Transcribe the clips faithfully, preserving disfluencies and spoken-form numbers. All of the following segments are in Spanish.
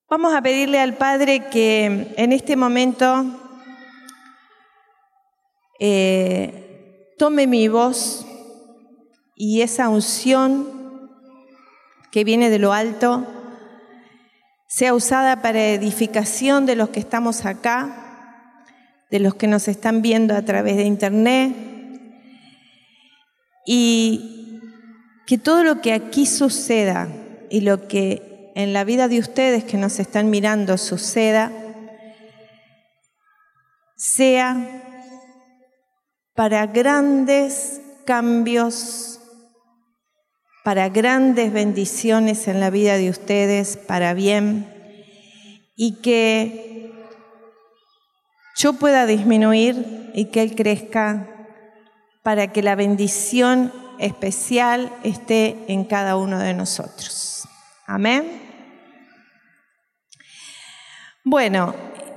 Vamos a pedirle al Padre que en este momento eh, tome mi voz y esa unción que viene de lo alto sea usada para edificación de los que estamos acá, de los que nos están viendo a través de internet, y que todo lo que aquí suceda y lo que en la vida de ustedes que nos están mirando suceda, sea para grandes cambios, para grandes bendiciones en la vida de ustedes, para bien, y que yo pueda disminuir y que Él crezca para que la bendición especial esté en cada uno de nosotros. Amén. Bueno,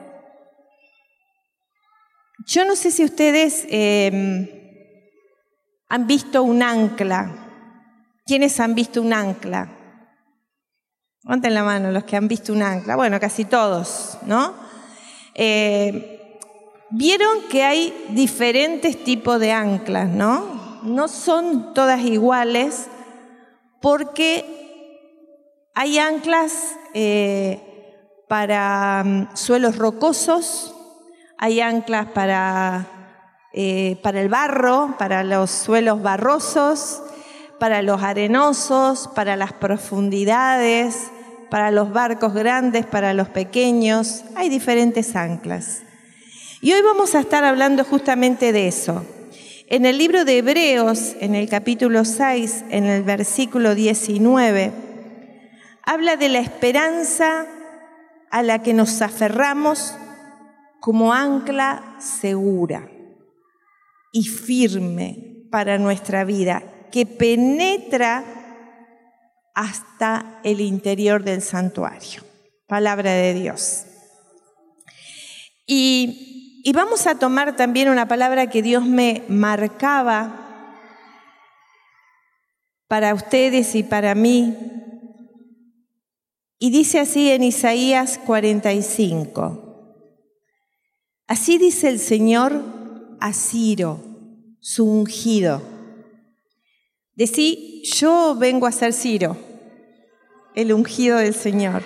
yo no sé si ustedes eh, han visto un ancla. ¿Quiénes han visto un ancla? Levanten la mano los que han visto un ancla. Bueno, casi todos, ¿no? Eh, Vieron que hay diferentes tipos de anclas, ¿no? No son todas iguales porque hay anclas eh, para um, suelos rocosos, hay anclas para, eh, para el barro, para los suelos barrosos, para los arenosos, para las profundidades, para los barcos grandes, para los pequeños. Hay diferentes anclas. Y hoy vamos a estar hablando justamente de eso. En el libro de Hebreos, en el capítulo seis, en el versículo diecinueve, habla de la esperanza a la que nos aferramos como ancla segura y firme para nuestra vida, que penetra hasta el interior del santuario. Palabra de Dios. Y, y vamos a tomar también una palabra que Dios me marcaba para ustedes y para mí. Y dice así en Isaías cuarenta y cinco. Así dice el Señor a Ciro, su ungido. Decí, yo vengo a ser Ciro, el ungido del Señor,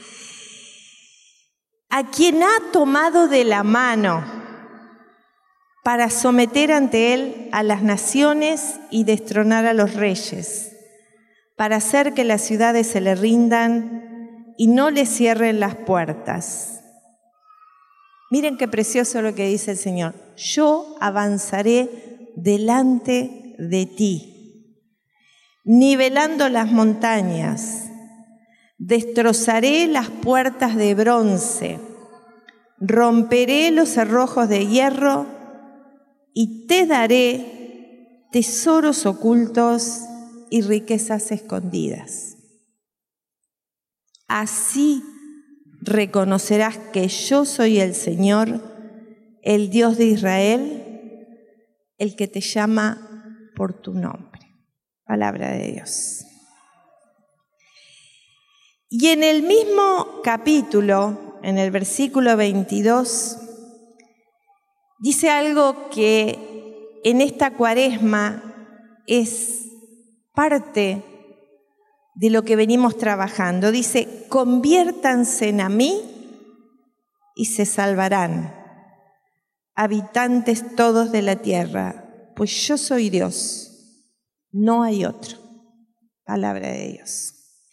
a quien ha tomado de la mano para someter ante él a las naciones y destronar a los reyes, para hacer que las ciudades se le rindan y no le cierren las puertas. Miren qué precioso lo que dice el Señor. Yo avanzaré delante de ti, nivelando las montañas, destrozaré las puertas de bronce, romperé los cerrojos de hierro y te daré tesoros ocultos y riquezas escondidas. Así reconocerás que yo soy el Señor, el Dios de Israel, el que te llama por tu nombre. Palabra de Dios. Y en el mismo capítulo, en el versículo veintidós, dice algo que en esta cuaresma es parte de lo que venimos trabajando. Dice, conviértanse a mí y se salvarán, habitantes todos de la tierra, pues yo soy Dios, no hay otro. Palabra de Dios.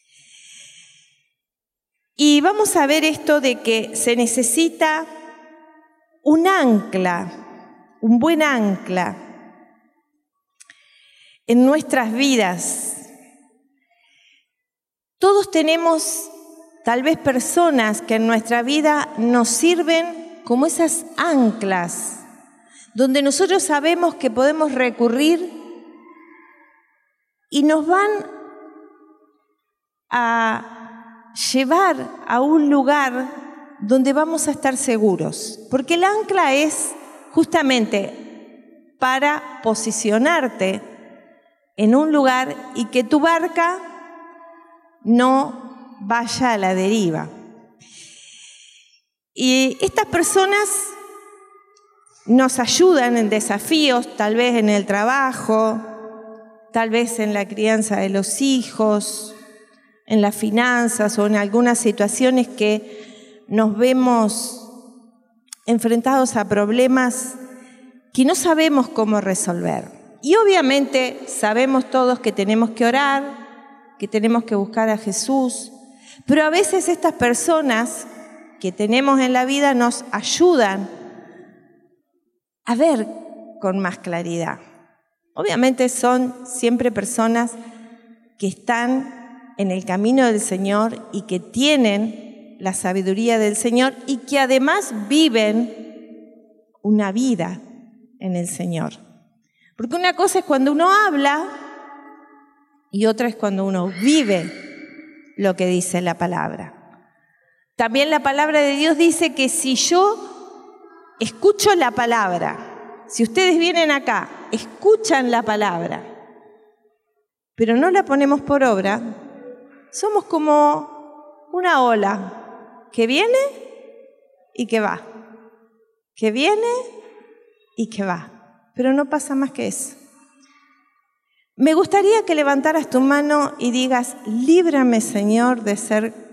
Y vamos a ver esto de que se necesita un ancla, un buen ancla en nuestras vidas. Todos tenemos tal vez personas que en nuestra vida nos sirven como esas anclas, donde nosotros sabemos que podemos recurrir y nos van a llevar a un lugar donde vamos a estar seguros. Porque el ancla es justamente para posicionarte en un lugar y que tu barca no vaya a la deriva. Y estas personas nos ayudan en desafíos, tal vez en el trabajo, tal vez en la crianza de los hijos, en las finanzas o en algunas situaciones que nos vemos enfrentados a problemas que no sabemos cómo resolver. Y obviamente sabemos todos que tenemos que orar, que tenemos que buscar a Jesús, pero a veces estas personas que tenemos en la vida nos ayudan a ver con más claridad. Obviamente son siempre personas que están en el camino del Señor y que tienen la sabiduría del Señor y que además viven una vida en el Señor. Porque una cosa es cuando uno habla y otra es cuando uno vive lo que dice la palabra. También la palabra de Dios dice que si yo escucho la palabra, si ustedes vienen acá, escuchan la palabra, pero no la ponemos por obra, somos como una ola que viene y que va, que viene y que va, pero no pasa más que eso. Me gustaría que levantaras tu mano y digas: líbrame, Señor, de ser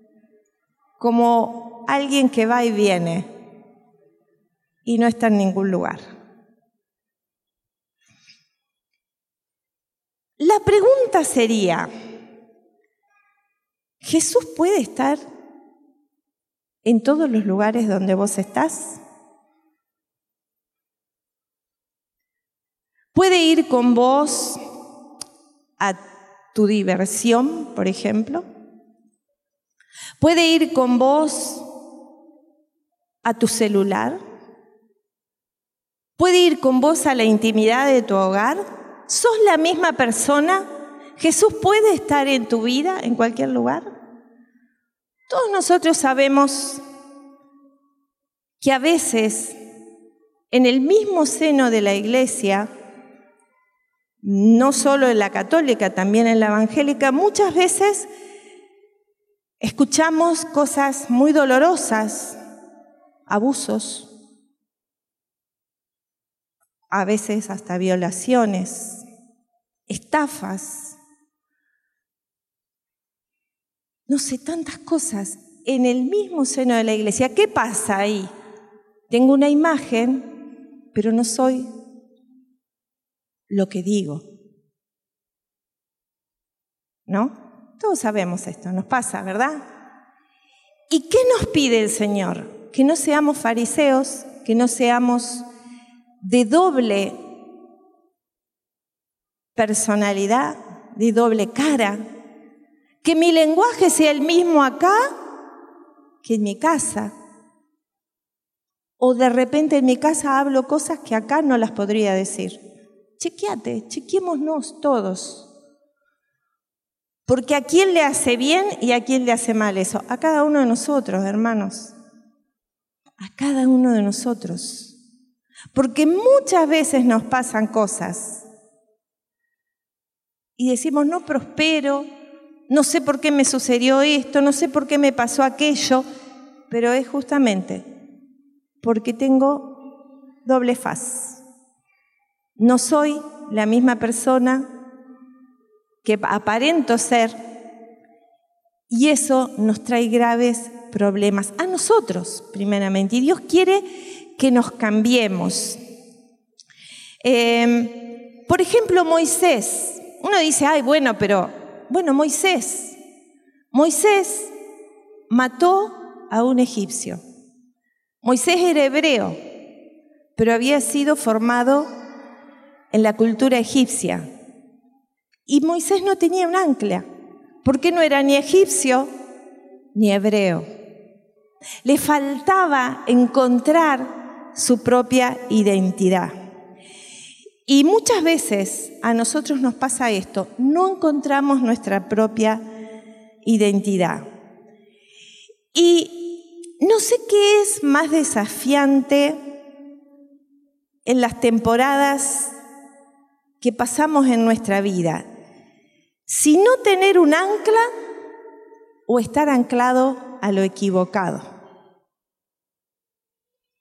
como alguien que va y viene y no está en ningún lugar. La pregunta sería: ¿Jesús puede estar en todos los lugares donde vos estás? ¿Puede ir con vos a tu diversión, por ejemplo? ¿Puede ir con vos a tu celular? ¿Puede ir con vos a la intimidad de tu hogar? ¿Sos la misma persona? ¿Jesús puede estar en tu vida en cualquier lugar? Todos nosotros sabemos que a veces en el mismo seno de la iglesia, no solo en la católica, también en la evangélica, muchas veces escuchamos cosas muy dolorosas, abusos, a veces hasta violaciones, estafas, no sé, tantas cosas en el mismo seno de la iglesia. ¿Qué pasa ahí? Tengo una imagen, pero no soy lo que digo, ¿no? Todos sabemos esto, nos pasa, ¿verdad? ¿Y qué nos pide el Señor? Que no seamos fariseos, que no seamos de doble personalidad, de doble cara, que mi lenguaje sea el mismo acá que en mi casa. O de repente en mi casa hablo cosas que acá no las podría decir. Chequeate, chequémonos todos. Porque ¿a quién le hace bien y a quién le hace mal eso? A cada uno de nosotros, hermanos. A cada uno de nosotros. Porque muchas veces nos pasan cosas y decimos: no prospero, no sé por qué me sucedió esto, no sé por qué me pasó aquello, pero es justamente porque tengo doble faz. No soy la misma persona que aparento ser, y eso nos trae graves problemas a nosotros, primeramente. Y Dios quiere que nos cambiemos. Eh, por ejemplo, Moisés. Uno dice: ay, bueno, pero, bueno, Moisés. Moisés mató a un egipcio. Moisés era hebreo, pero había sido formado en la cultura egipcia. Y Moisés no tenía un ancla, porque no era ni egipcio ni hebreo. Le faltaba encontrar su propia identidad. Y muchas veces a nosotros nos pasa esto, no encontramos nuestra propia identidad. Y no sé qué es más desafiante en las temporadas que pasamos en nuestra vida. Si no tener un ancla o estar anclado a lo equivocado.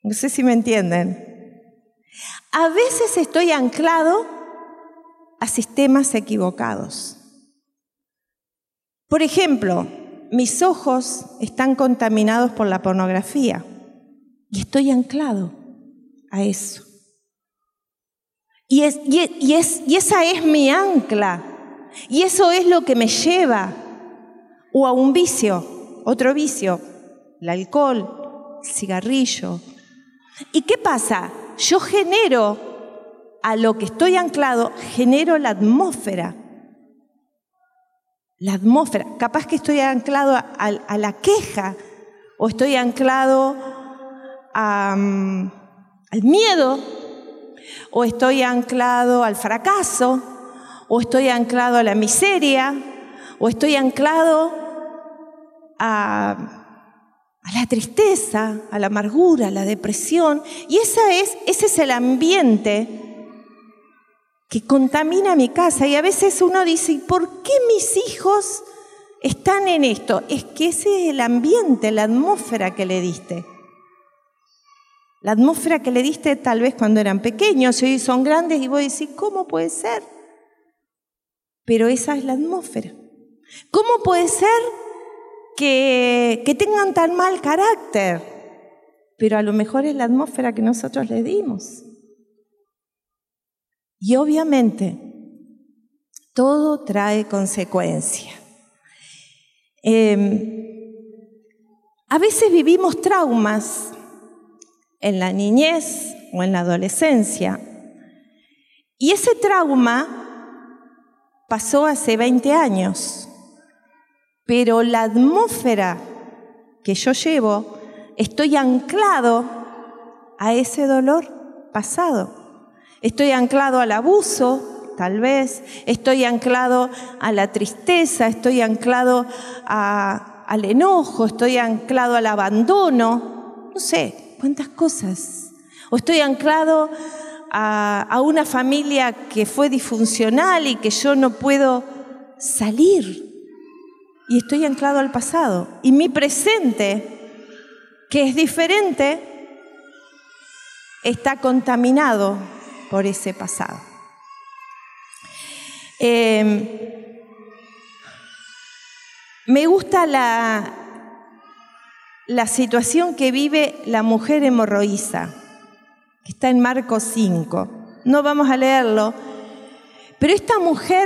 No sé si me entienden. A veces estoy anclado a sistemas equivocados. Por ejemplo, mis ojos están contaminados por la pornografía y estoy anclado a eso. Y, es, y, es, y, es, y esa es mi ancla. Y eso es lo que me lleva o a un vicio, otro vicio, el alcohol, el cigarrillo. ¿Y qué pasa? Yo genero, a lo que estoy anclado, genero la atmósfera. La atmósfera. Capaz que estoy anclado a, a, a la queja, o estoy anclado a, um, al miedo, o estoy anclado al fracaso, o estoy anclado a la miseria, o estoy anclado a... a la tristeza, a la amargura, a la depresión. Y esa es, ese es el ambiente que contamina mi casa. Y a veces uno dice, ¿por qué mis hijos están en esto? Es que ese es el ambiente, la atmósfera que le diste. La atmósfera que le diste tal vez cuando eran pequeños, y hoy son grandes, y vos decís, ¿cómo puede ser? Pero esa es la atmósfera. ¿Cómo puede ser Que, que tengan tan mal carácter? Pero a lo mejor es la atmósfera que nosotros les dimos. Y obviamente, todo trae consecuencia. Eh, a veces vivimos traumas en la niñez o en la adolescencia. Y ese trauma pasó hace veinte años. Pero la atmósfera que yo llevo, estoy anclado a ese dolor pasado. Estoy anclado al abuso, tal vez. Estoy anclado a la tristeza, estoy anclado a, al enojo, estoy anclado al abandono. No sé, cuántas cosas. O estoy anclado a, a una familia que fue disfuncional y que yo no puedo salir. Y estoy anclado al pasado. Y mi presente, que es diferente, está contaminado por ese pasado. Eh, me gusta la, la situación que vive la mujer hemorroísa, que está en Marcos cinco. No vamos a leerlo, pero esta mujer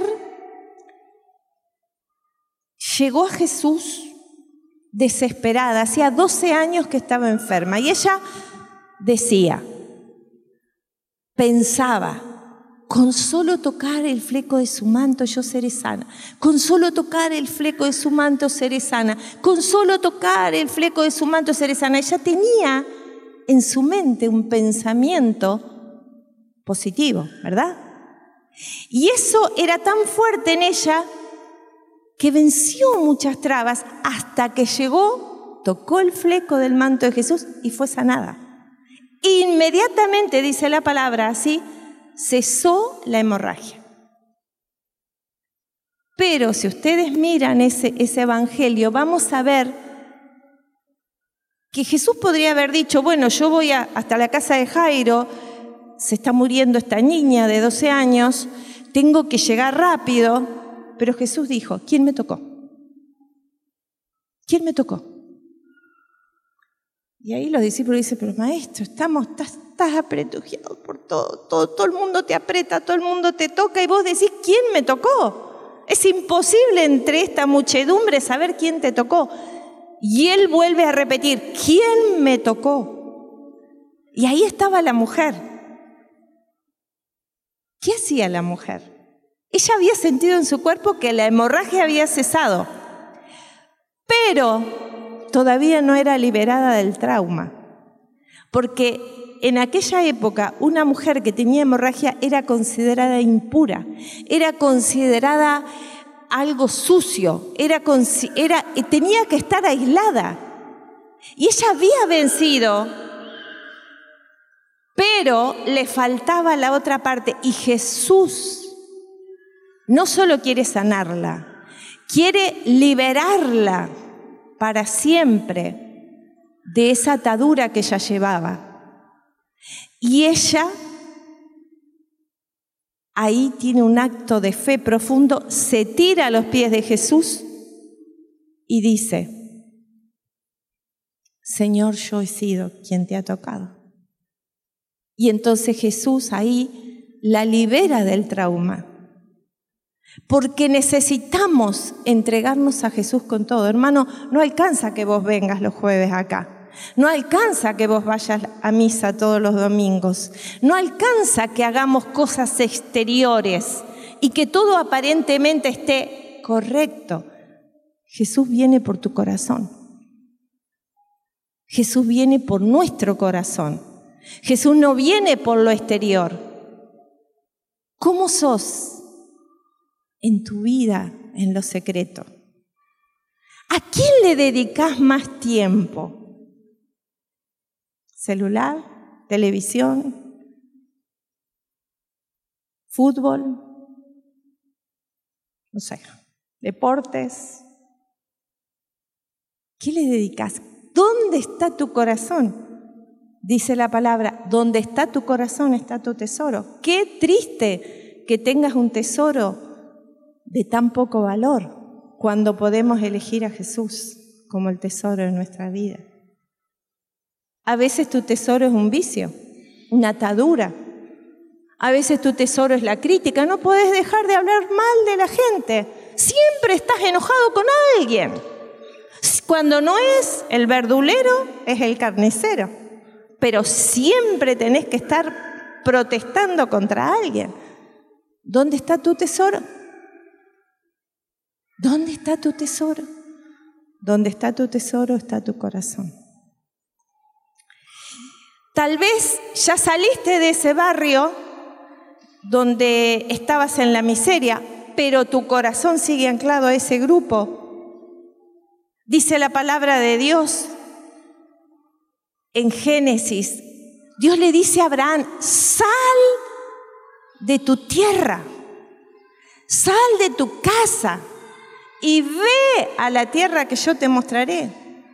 llegó a Jesús desesperada, hacía doce años que estaba enferma, y ella decía, pensaba, con solo tocar el fleco de su manto yo seré sana, con solo tocar el fleco de su manto seré sana, con solo tocar el fleco de su manto seré sana. Ella tenía en su mente un pensamiento positivo, ¿verdad? Y eso era tan fuerte en ella que venció muchas trabas hasta que llegó, tocó el fleco del manto de Jesús y fue sanada. Inmediatamente, dice la palabra así, cesó la hemorragia. Pero si ustedes miran ese, ese evangelio, vamos a ver que Jesús podría haber dicho, bueno, yo voy a, hasta la casa de Jairo, se está muriendo esta niña de doce años, tengo que llegar rápido. Pero Jesús dijo, ¿quién me tocó? ¿Quién me tocó? Y ahí los discípulos dicen, pero maestro, estamos, estás, estás apretujado por todo, todo, todo el mundo te aprieta, todo el mundo te toca, y vos decís, ¿quién me tocó? Es imposible entre esta muchedumbre saber quién te tocó. Y él vuelve a repetir, ¿quién me tocó? Y ahí estaba la mujer. ¿Qué hacía la mujer? Ella había sentido en su cuerpo que la hemorragia había cesado, pero todavía no era liberada del trauma, porque en aquella época una mujer que tenía hemorragia era considerada impura, era considerada algo sucio, era, era, tenía que estar aislada. Y ella había vencido, pero le faltaba la otra parte, y Jesús no solo quiere sanarla, quiere liberarla para siempre de esa atadura que ella llevaba. Y ella ahí tiene un acto de fe profundo, se tira a los pies de Jesús y dice: Señor, yo he sido quien te ha tocado. Y entonces Jesús ahí la libera del trauma. Porque necesitamos entregarnos a Jesús con todo. Hermano, no alcanza que vos vengas los jueves acá. No alcanza que vos vayas a misa todos los domingos. No alcanza que hagamos cosas exteriores y que todo aparentemente esté correcto. Jesús viene por tu corazón. Jesús viene por nuestro corazón. Jesús no viene por lo exterior. ¿Cómo sos en tu vida, en lo secreto? ¿A quién le dedicas más tiempo? ¿Celular? ¿Televisión? ¿Fútbol? No sé, ¿deportes? ¿Qué le dedicas? ¿Dónde está tu corazón? Dice la palabra, donde está tu corazón está tu tesoro. Qué triste que tengas un tesoro de tan poco valor cuando podemos elegir a Jesús como el tesoro de nuestra vida. A veces tu tesoro es un vicio, una atadura. A veces tu tesoro es la crítica. No podés dejar de hablar mal de la gente. Siempre estás enojado con alguien. Cuando no es el verdulero, es el carnicero. Pero siempre tenés que estar protestando contra alguien. ¿Dónde está tu tesoro? ¿Dónde está tu tesoro? ¿Dónde está tu tesoro está tu corazón? Tal vez ya saliste de ese barrio donde estabas en la miseria, pero tu corazón sigue anclado a ese grupo. Dice la palabra de Dios en Génesis, Dios le dice a Abraham: sal de tu tierra, sal de tu casa y ve a la tierra que yo te mostraré.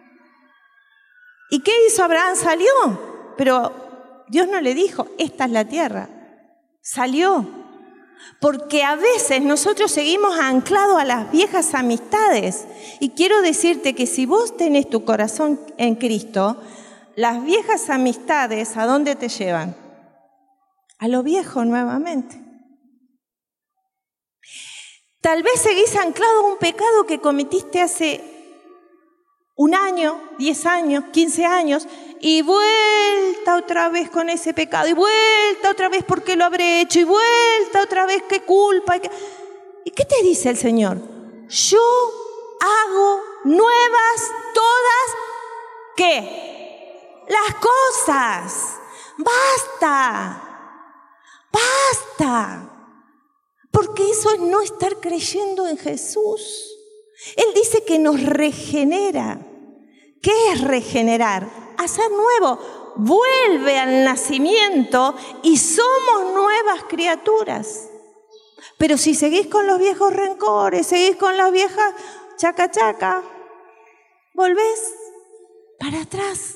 ¿Y qué hizo Abraham? Salió, pero Dios no le dijo, esta es la tierra. Salió. Porque a veces nosotros seguimos anclados a las viejas amistades. Y quiero decirte que si vos tenés tu corazón en Cristo, las viejas amistades, ¿a dónde te llevan? A lo viejo nuevamente. Tal vez seguís anclado a un pecado que cometiste hace un año, diez años, quince años, y vuelta otra vez con ese pecado, y vuelta otra vez porque lo habré hecho, y vuelta otra vez qué culpa. ¿Y qué te dice el Señor? Yo hago nuevas todas, ¿qué? Las cosas. Basta, basta. Porque eso es no estar creyendo en Jesús. Él dice que nos regenera. ¿Qué es regenerar? Hacer nuevo. Vuelve al nacimiento y somos nuevas criaturas. Pero si seguís con los viejos rencores, seguís con las viejas chaca chaca, volvés para atrás.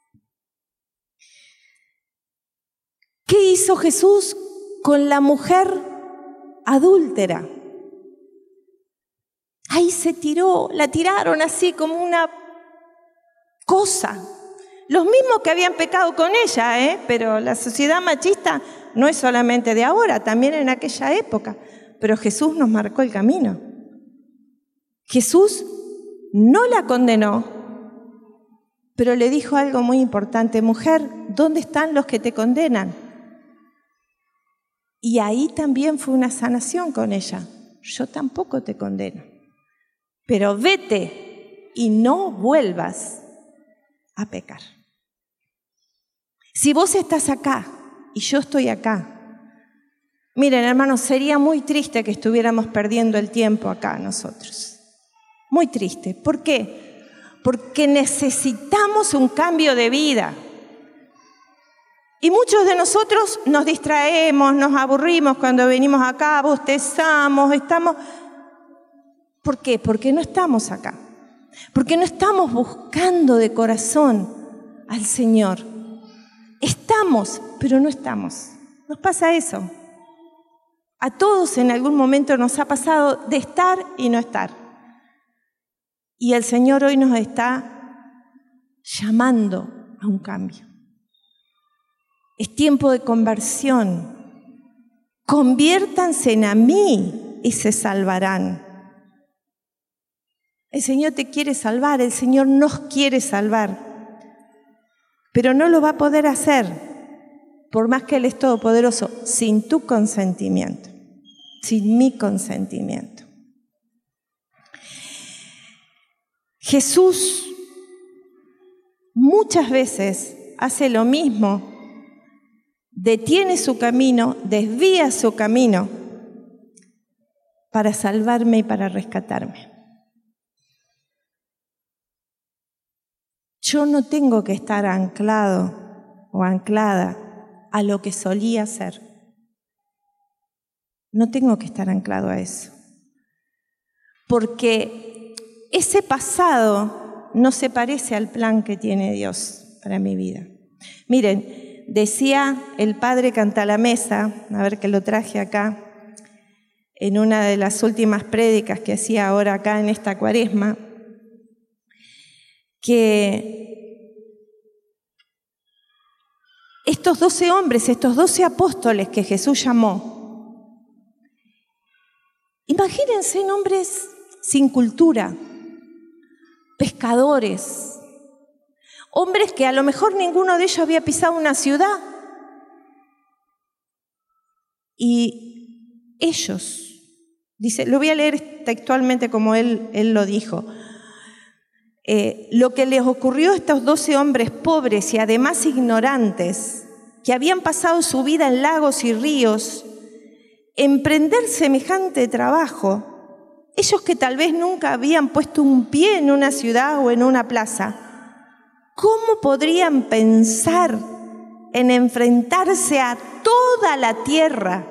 ¿Qué hizo Jesús con la mujer adúltera? Ahí se tiró, la tiraron así como una cosa. Los mismos que habían pecado con ella, ¿eh? Pero la sociedad machista no es solamente de ahora, también en aquella época. Pero Jesús nos marcó el camino. Jesús no la condenó, pero le dijo algo muy importante: mujer, ¿dónde están los que te condenan? Y ahí también fue una sanación con ella. Yo tampoco te condeno, pero vete y no vuelvas a pecar. Si vos estás acá y yo estoy acá, miren, hermanos, sería muy triste que estuviéramos perdiendo el tiempo acá nosotros. Muy triste. ¿Por qué? Porque necesitamos un cambio de vida. Y muchos de nosotros nos distraemos, nos aburrimos cuando venimos acá, bostezamos, estamos... ¿Por qué? Porque no estamos acá. Porque no estamos buscando de corazón al Señor. Estamos, pero no estamos. Nos pasa eso. A todos en algún momento nos ha pasado de estar y no estar. Y el Señor hoy nos está llamando a un cambio. Es tiempo de conversión. Conviértanse en mí y se salvarán. El Señor te quiere salvar, el Señor nos quiere salvar, pero no lo va a poder hacer, por más que Él es todopoderoso, sin tu consentimiento, sin mi consentimiento. Jesús muchas veces hace lo mismo, detiene su camino, desvía su camino para salvarme y para rescatarme. Yo no tengo que estar anclado o anclada a lo que solía ser. No tengo que estar anclado a eso. Porque ese pasado no se parece al plan que tiene Dios para mi vida. Miren, decía el padre Cantalamessa, a ver que lo traje acá, en una de las últimas prédicas que hacía ahora acá en esta cuaresma, que estos doce hombres, estos doce apóstoles que Jesús llamó, imagínense hombres sin cultura, pescadores, hombres que a lo mejor ninguno de ellos había pisado una ciudad. Y ellos, dice, lo voy a leer textualmente como él, él lo dijo, Eh, lo que les ocurrió a estos doce hombres pobres y además ignorantes, que habían pasado su vida en lagos y ríos, emprender semejante trabajo, ellos que tal vez nunca habían puesto un pie en una ciudad o en una plaza, ¿cómo podrían pensar en enfrentarse a toda la tierra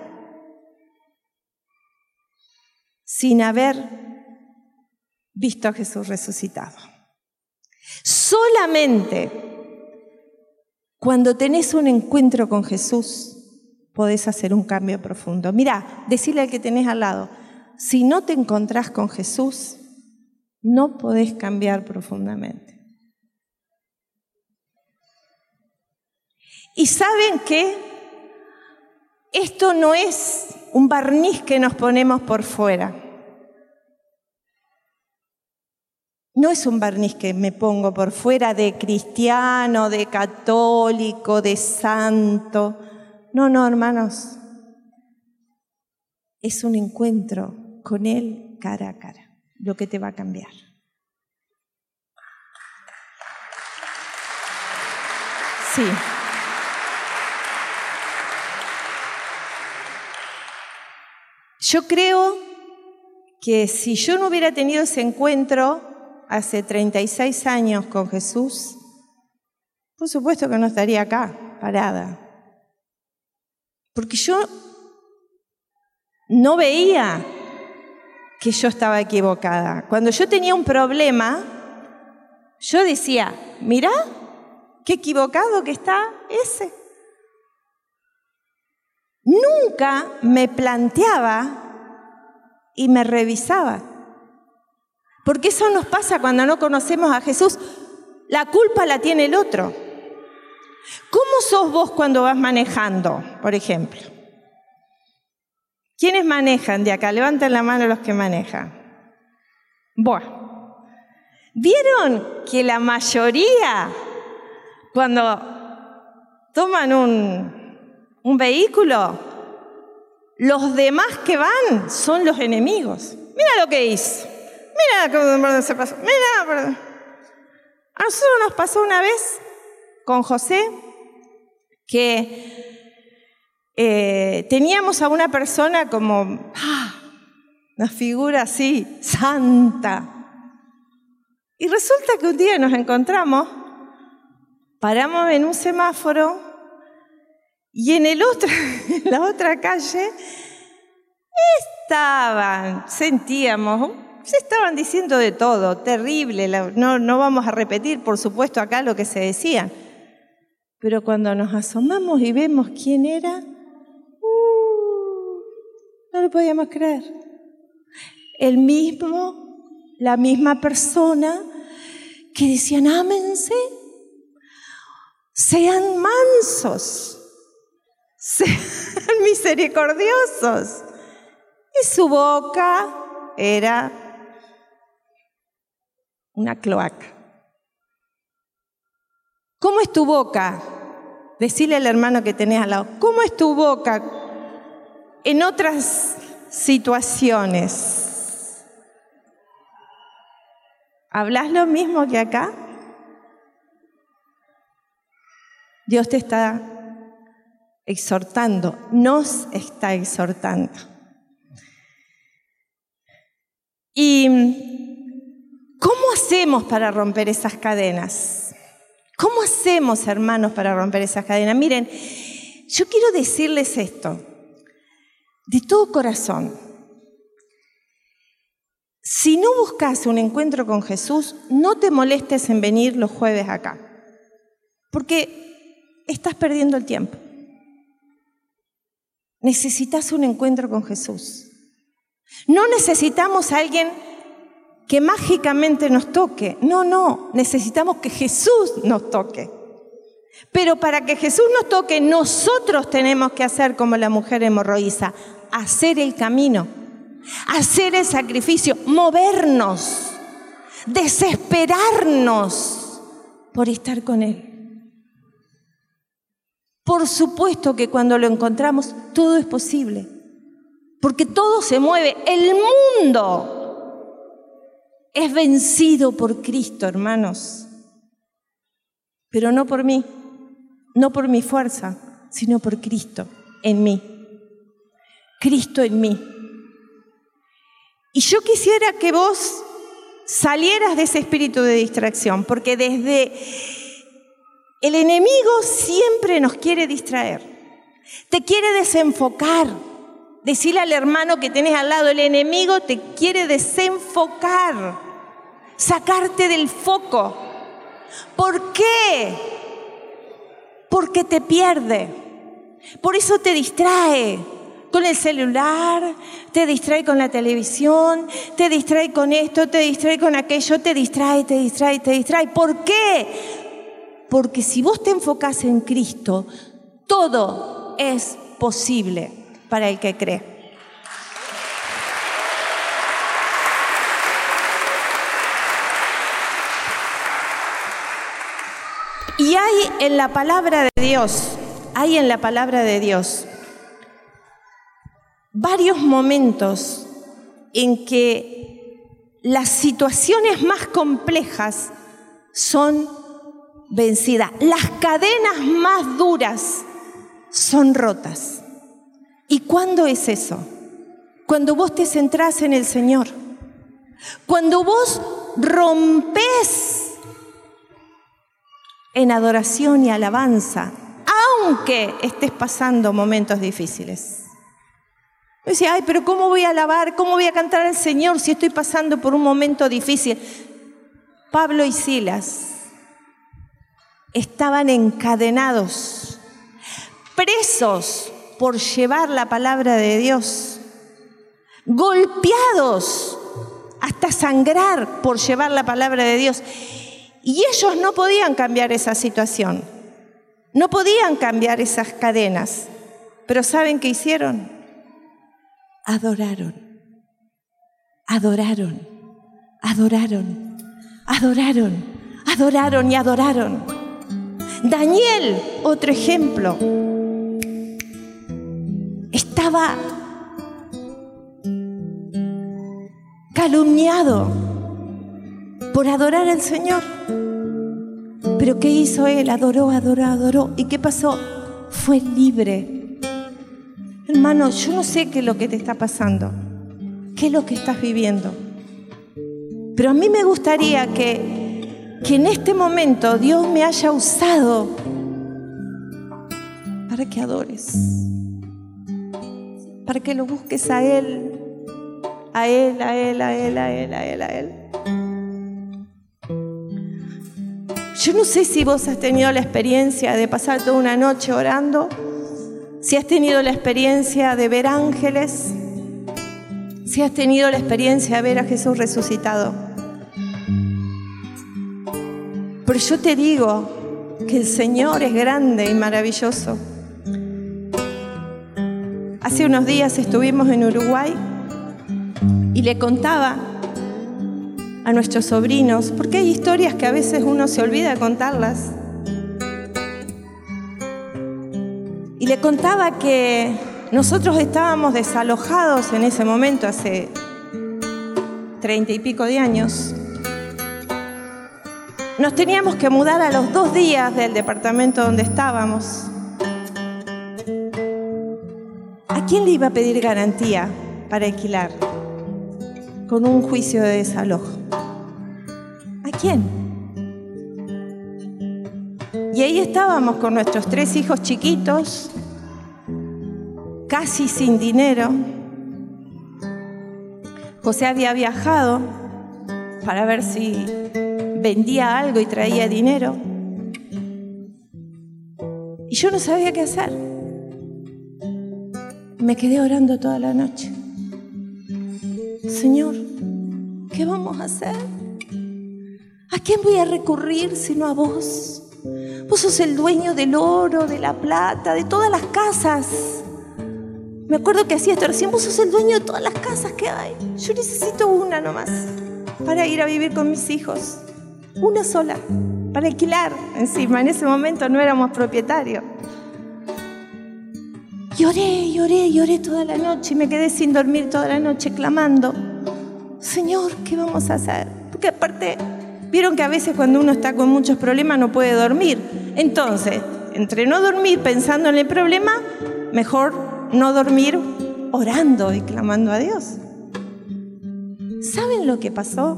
sin haber visto a Jesús resucitado? Solamente cuando tenés un encuentro con Jesús podés hacer un cambio profundo. Mirá, decile al que tenés al lado, si no te encontrás con Jesús, no podés cambiar profundamente. Y saben que esto no es un barniz que nos ponemos por fuera. No es un barniz que me pongo por fuera de cristiano, de católico, de santo. No, no, hermanos. Es un encuentro con Él cara a cara, lo que te va a cambiar. Sí. Yo creo que si yo no hubiera tenido ese encuentro hace treinta y seis años con Jesús, por supuesto que no estaría acá, parada. Porque yo no veía que yo estaba equivocada. Cuando yo tenía un problema, yo decía, mirá, qué equivocado que está ese. Nunca me planteaba y me revisaba. Porque eso nos pasa cuando no conocemos a Jesús. La culpa la tiene el otro. ¿Cómo sos vos cuando vas manejando, por ejemplo? ¿Quiénes manejan de acá? Levanten la mano los que manejan. Buah. ¿Vieron que la mayoría, cuando toman un, un vehículo, los demás que van son los enemigos? Mira lo que hizo. Mira cómo se pasó. Mira, perdón. A nosotros nos pasó una vez con José que eh, teníamos a una persona como ¡ah! Una figura así, santa. Y resulta que un día nos encontramos, paramos en un semáforo y en, el otro, en la otra calle estaban, sentíamos, se estaban diciendo de todo, terrible, no, no vamos a repetir, por supuesto, acá lo que se decían. Pero cuando nos asomamos y vemos quién era, uh, no lo podíamos creer. El mismo, la misma persona que decían, ámense, sean mansos, sean misericordiosos. Y su boca era una cloaca. ¿Cómo es tu boca? Decile al hermano que tenés al lado, ¿cómo es tu boca en otras situaciones? ¿Hablas lo mismo que acá? Dios te está exhortando, nos está exhortando. ¿Y cómo hacemos para romper esas cadenas? ¿Cómo hacemos, hermanos, para romper esas cadenas? Miren, yo quiero decirles esto, de todo corazón. Si no buscas un encuentro con Jesús, no te molestes en venir los jueves acá, porque estás perdiendo el tiempo. Necesitas un encuentro con Jesús. No necesitamos a alguien que mágicamente nos toque. No, no, necesitamos que Jesús nos toque. Pero para que Jesús nos toque, nosotros tenemos que hacer como la mujer hemorroísa, hacer el camino, hacer el sacrificio, movernos, desesperarnos por estar con Él. Por supuesto que cuando lo encontramos, todo es posible, porque todo se mueve. El mundo es vencido por Cristo, hermanos, pero no por mí, no por mi fuerza, sino por Cristo en mí. Cristo en mí. Y yo quisiera que vos salieras de ese espíritu de distracción, porque desde el enemigo siempre nos quiere distraer, te quiere desenfocar. Decile al hermano que tenés al lado, el enemigo te quiere desenfocar, sacarte del foco. ¿Por qué? Porque te pierde. Por eso te distrae con el celular, te distrae con la televisión, te distrae con esto, te distrae con aquello, te distrae, te distrae, te distrae. ¿Por qué? Porque si vos te enfocás en Cristo, todo es posible para el que cree. Y hay en la palabra de Dios, hay en la palabra de Dios varios momentos en que las situaciones más complejas son vencidas, las cadenas más duras son rotas. ¿Y cuándo es eso? Cuando vos te centrás en el Señor, cuando vos rompés en adoración y alabanza, aunque estés pasando momentos difíciles. Yo decía, ay, pero ¿cómo voy a alabar? ¿Cómo voy a cantar al Señor si estoy pasando por un momento difícil? Pablo y Silas estaban encadenados, presos por llevar la palabra de Dios, golpeados hasta sangrar por llevar la palabra de Dios. Y ellos no podían cambiar esa situación, no podían cambiar esas cadenas. Pero ¿saben qué hicieron? Adoraron, adoraron, adoraron, adoraron, adoraron y adoraron. Daniel, otro ejemplo, estaba calumniado por adorar al Señor. Pero ¿qué hizo él? Adoró, adoró, adoró. ¿Y qué pasó? Fue libre. Hermano, yo no sé qué es lo que te está pasando, qué es lo que estás viviendo. Pero a mí me gustaría que, que en este momento Dios me haya usado para que adores, para que lo busques a Él, a Él, a Él, a Él, a Él, a Él, a Él. Yo no sé si vos has tenido la experiencia de pasar toda una noche orando, si has tenido la experiencia de ver ángeles, si has tenido la experiencia de ver a Jesús resucitado. Pero yo te digo que el Señor es grande y maravilloso. Hace unos días estuvimos en Uruguay y le contaba a nuestros sobrinos, porque hay historias que a veces uno se olvida de contarlas. Y le contaba que nosotros estábamos desalojados en ese momento, hace treinta y pico de años. Nos teníamos que mudar a los dos días del departamento donde estábamos. ¿A quién le iba a pedir garantía para alquilar con un juicio de desalojo? ¿A quién? Y ahí estábamos con nuestros tres hijos chiquitos, casi sin dinero. José había viajado para ver si vendía algo y traía dinero. Y yo no sabía qué hacer. Me quedé orando toda la noche. Señor, ¿qué vamos a hacer? ¿A quién voy a recurrir sino a vos? Vos sos el dueño del oro, de la plata, de todas las casas. Me acuerdo que hacía esta oración, vos sos el dueño de todas las casas que hay. Yo necesito una nomás para ir a vivir con mis hijos. Una sola, para alquilar encima. En ese momento no éramos propietarios. Lloré, lloré, lloré toda la noche y me quedé sin dormir toda la noche clamando. Señor, ¿qué vamos a hacer? Porque aparte, vieron que a veces cuando uno está con muchos problemas no puede dormir. Entonces, entre no dormir pensando en el problema, mejor no dormir orando y clamando a Dios. ¿Saben lo que pasó?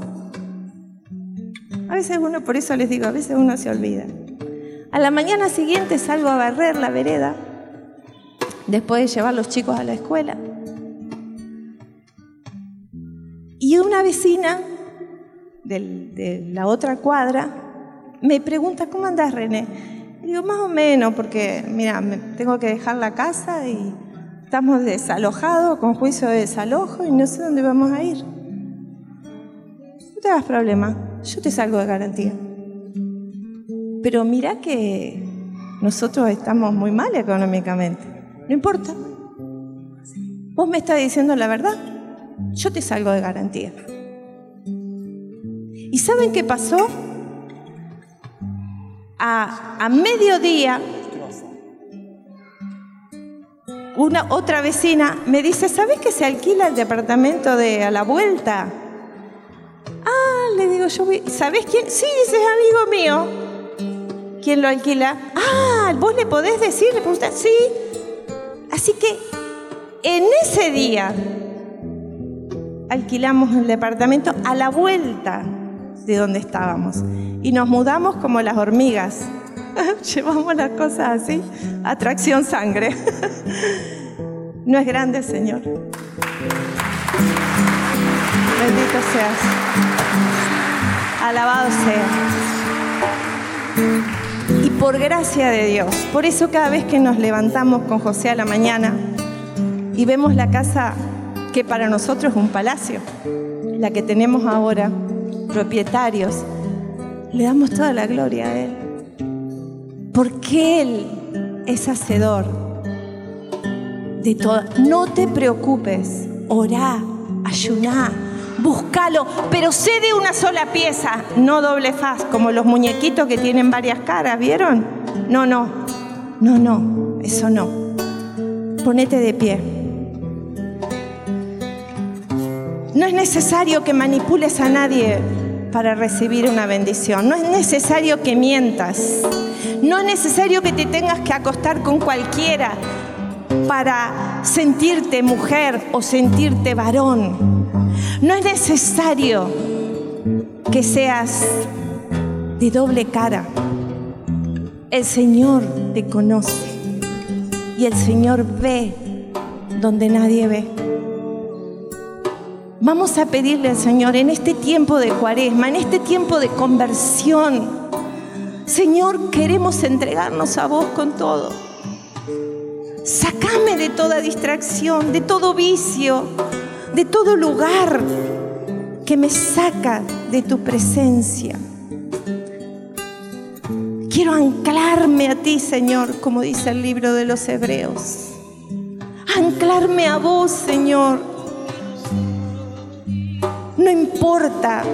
A veces uno, por eso les digo, a veces uno se olvida. A la mañana siguiente salgo a barrer la vereda, después de llevar a los chicos a la escuela. Y una vecina del, de la otra cuadra me pregunta, ¿cómo andás, René? Y digo, más o menos, porque mira, me tengo que dejar la casa y estamos desalojados, con juicio de desalojo y no sé dónde vamos a ir. No te hagas problema, yo te salgo de garantía. Pero mira que nosotros estamos muy mal económicamente. No importa. Vos me estás diciendo la verdad, yo te salgo de garantía. ¿Y saben qué pasó? A, a mediodía, una otra vecina me dice, ¿sabés que se alquila el departamento de a la vuelta? Ah, le digo yo, ¿sabés quién? Sí, dice, es amigo mío. ¿Quién lo alquila? Ah, ¿vos le podés decir? ¿Le podés decir? Sí. Así que en ese día alquilamos el departamento a la vuelta de donde estábamos y nos mudamos como las hormigas. Llevamos las cosas así, atracción sangre. ¿No es grande el Señor? Bendito seas. Alabado sea. Y por gracia de Dios, por eso cada vez que nos levantamos con José a la mañana y vemos la casa que para nosotros es un palacio, la que tenemos ahora, propietarios, le damos toda la gloria a Él. Porque Él es hacedor de todo. No te preocupes, orá, ayuná, búscalo, pero sé de una sola pieza, no doble faz, como los muñequitos que tienen varias caras, ¿vieron? No, no, no, no, eso no. Ponete de pie. No es necesario que manipules a nadie para recibir una bendición. No es necesario que mientas. No es necesario que te tengas que acostar con cualquiera para sentirte mujer o sentirte varón. No es necesario que seas de doble cara. El Señor te conoce y el Señor ve donde nadie ve. Vamos a pedirle al Señor en este tiempo de Cuaresma, en este tiempo de conversión, Señor, queremos entregarnos a vos con todo. Sácame de toda distracción, de todo vicio, de todo lugar que me saca de tu presencia. Quiero anclarme a ti, Señor, como dice el libro de los Hebreos. Anclarme a vos, Señor. No importa.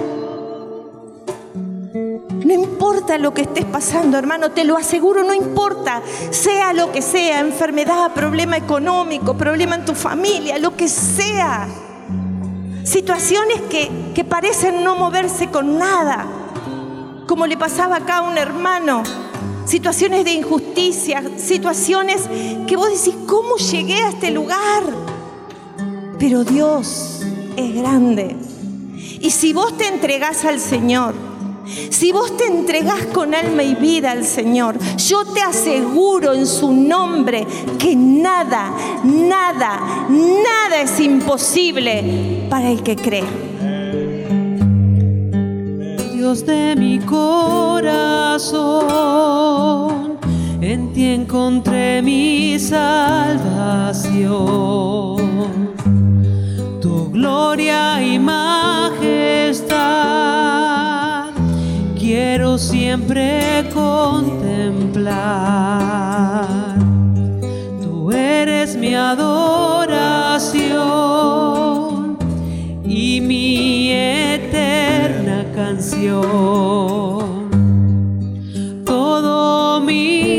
No importa lo que estés pasando, hermano, te lo aseguro, no importa. Sea lo que sea, enfermedad, problema económico, problema en tu familia, lo que sea. Situaciones que, que parecen no moverse con nada, como le pasaba acá a un hermano. Situaciones de injusticia, situaciones que vos decís, ¿cómo llegué a este lugar? Pero Dios es grande. Y si vos te entregás al Señor, si vos te entregás con alma y vida al Señor, yo te aseguro en su nombre que nada, nada, nada es imposible para el que cree. Dios de mi corazón, en ti encontré mi salvación. Tu gloria y majestad quiero siempre contemplar. Tú eres mi adoración y mi eterna canción. Todo mi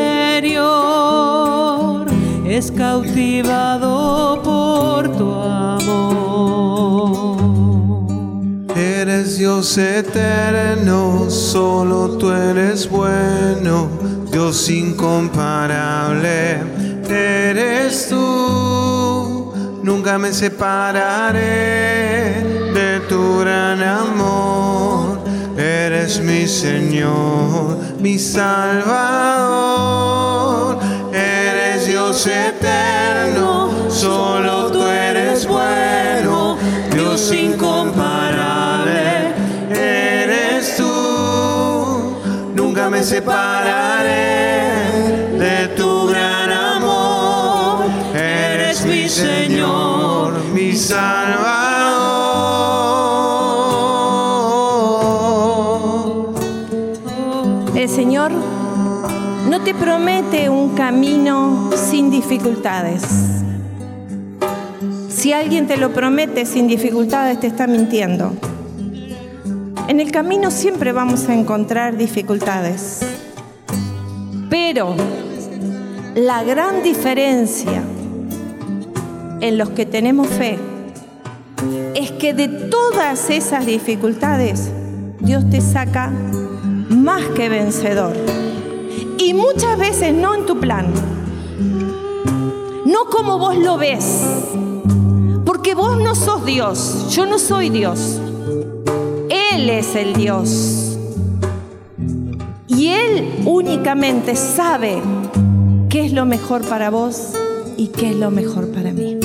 interior es cautivado por tu amor. Eres Dios eterno, solo tú eres bueno, Dios incomparable, eres tú. Nunca me separaré de tu gran amor. Eres mi Señor, mi Salvador. Eres Dios eterno, solo tú eres bueno, Dios incomparable, eres tú. Nunca me separaré de tu gran amor. Eres mi Señor, mi Salvador. El Señor no te promete un camino sin dificultades. Si alguien te lo promete sin dificultades, te está mintiendo. En el camino siempre vamos a encontrar dificultades. Pero la gran diferencia en los que tenemos fe es que de todas esas dificultades, Dios te saca más que vencedor. Y muchas veces no en tu plan, no como vos lo ves, porque vos no sos Dios, yo no soy Dios. Él es el Dios. Y Él únicamente sabe qué es lo mejor para vos y qué es lo mejor para mí.